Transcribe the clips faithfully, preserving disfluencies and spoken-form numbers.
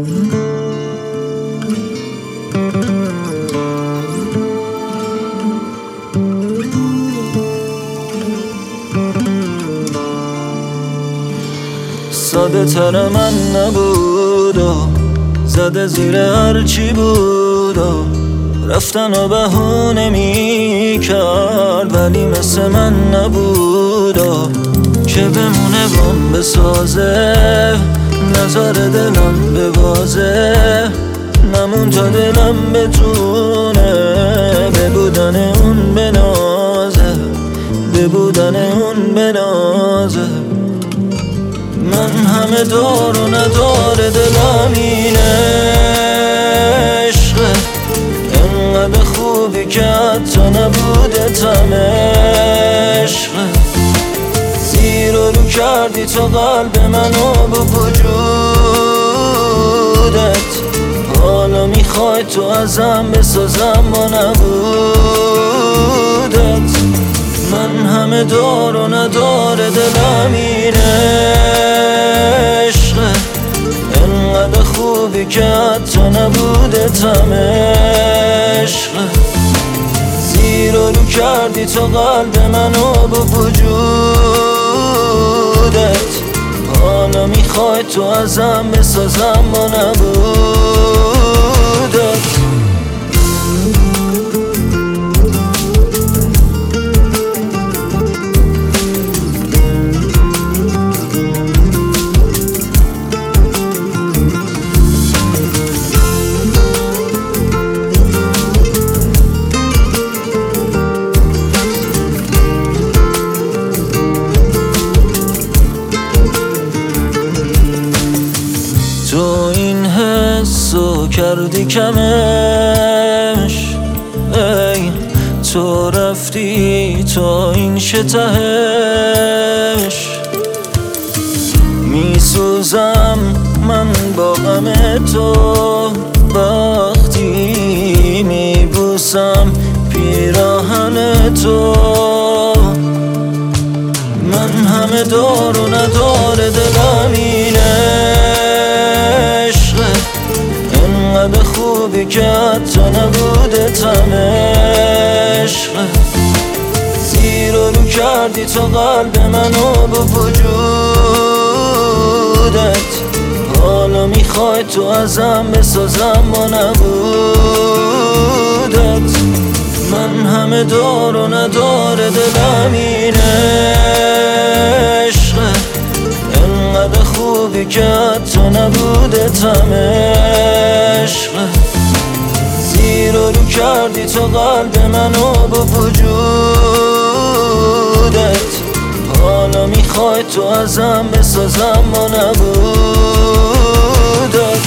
ساده تر من نبود و زده زیر هرچی بود و رفتن و بهونه می کرد، ولی مثل من نبود و که بمونه بام بسازه، نظر دلم ببازه، نمون تا دلم بتونه به بودن اون بنازه، به بودن اون بنازه. من همه دار و ندار دلم این عشقه، انقدر خوبی که حتی نبوده تم عشقه. زیر و رو کردی تو قلب منو با وجودت، حالا میخوای تو ازم بسازم با نبودت. من همه دار و ندار دلم این عشقه، انقدر خوبی که حتی نبوده تم عشقه. زیر و رو کردی تو قلب منو با وجودت، حالا میخوای تو ازم بسازم با نبودت. تو این حسو کردی کمش، ای تو رفتی تا این شتهش. میسوزم من با غم تو وقتی میبوسم پیراهن تو. من همه دار و ندار دلم این عشقه، انقدر خوبی که حتی نبوده تم عشقه. زیر و رو کردی تو قلب منو با وجودت، حالا میخوای تو ازم بسازم با نبودت. من همه دار و ندار دلم این عشقه، انقدر خوبی که حتی نبوده تم عشقه. زیر و رو کردی تو قلب منو با وجودت، حالا میخوای تو ازم بسازم با نبودت.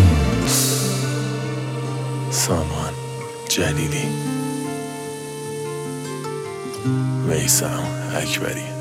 سامان جلیلی، میثم اکبری.